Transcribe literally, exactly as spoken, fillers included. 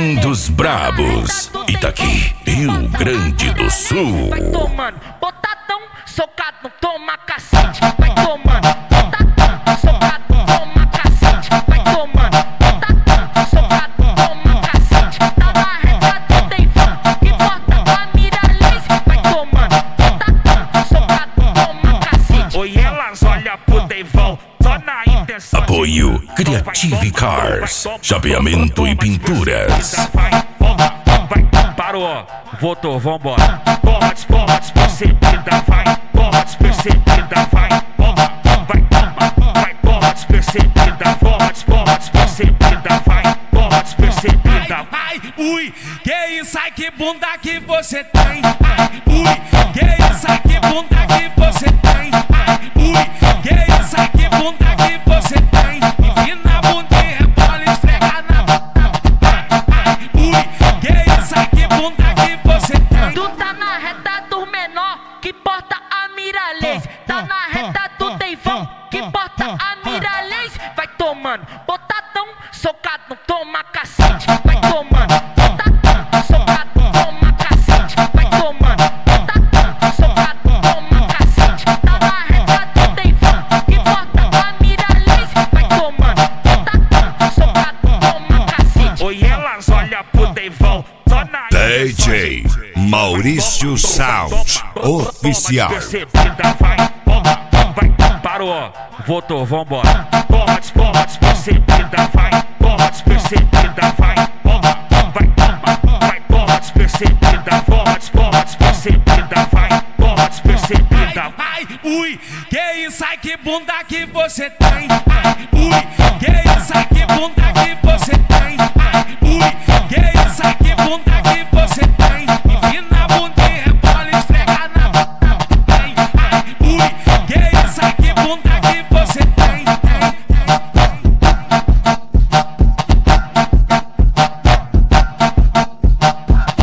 Trem dos Brabos, Itaqui, Rio Grande do Sul. Vai tomando, botadão, socado, toma cacete. Vai tomando, botadão, socado, toma cacete. Vai tomando, botadão, socado, toma cacete. Tá na reta do Deivão, que bota com a mira laser. Vai tomando, botadão, socado, toma cacete. Oi, elas olham pro Deivão, só na intenção. Apoio Creative Cars, chapeamento e pinturas. Vai, vai, parou, voltou, vambora. Porra despercebida, vai, porra despercebida, vai, porra, vai, vai, porra despercebida, porra despercebida, vai, porra despercebida. Ai, ui, que isso, ai que bunda que você tem. Ai, ui, que isso, ai que bunda que você tem. Ai, ui, que isso, ai que bunda que você tem. Empina a bundinha, bola esfrega na ai, ui, que isso, ai que bunda que você tem. Tu tá na reta do menor, que porta a mira laser. Tá na reta do Deivão, que porta a mira laser. Vai tomando, botadão, socado, toma cacete. Vai tomando, botadão, socado, toma cacete. Vai tomando, botadão, socado, toma cacete. Tá na reta do Deivão, que porta a mira laser. Vai tomando, botadão, socado, toma cacete. Oi, elas olham pro Deivão, só na D J Maurício Sound Oficial. Vai, porra, vai, parou, voltou, vambora. Porra despercebida, vai, porra despercebida, vai, porra, vai, vai, porra despercebida, porra despercebida, vai, porra despercebida. Ai, ui, que isso, ai que bunda que você tem. Ai, ui, que isso, ai que bunda que você tem.